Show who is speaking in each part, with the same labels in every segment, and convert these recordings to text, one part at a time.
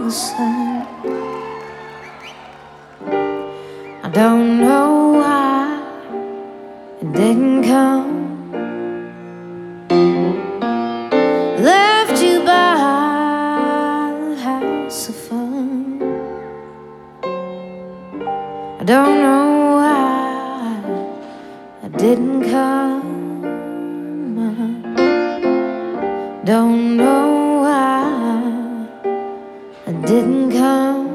Speaker 1: the sun. I don't know why it didn't come. Left you by the house of fun. I don't know why I didn't come. I don't know why I didn't come.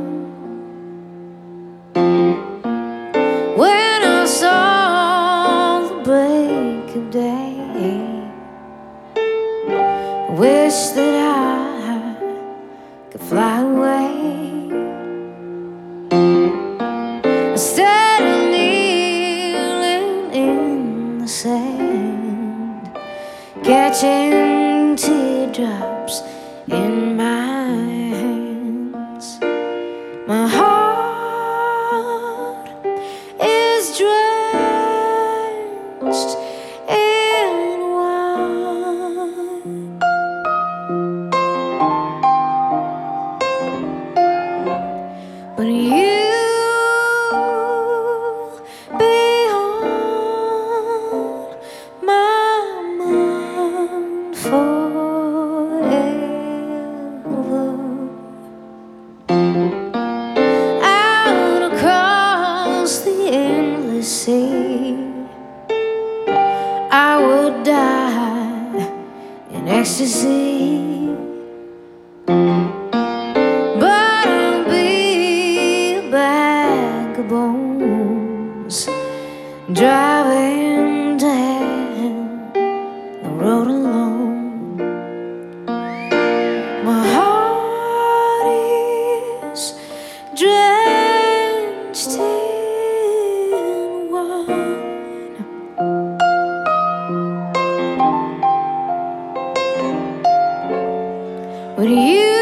Speaker 1: When I saw the break of day, I wish that I could fly away. Instead of kneeling in the sand, catching teardrops in my hands. My heart is drenched in wine, but you'll be on my mind forever. Out across the endless sea, I would die in ecstasy. But I'll be a bag of bones driving down the road alone. My heart is drenched in wine, but you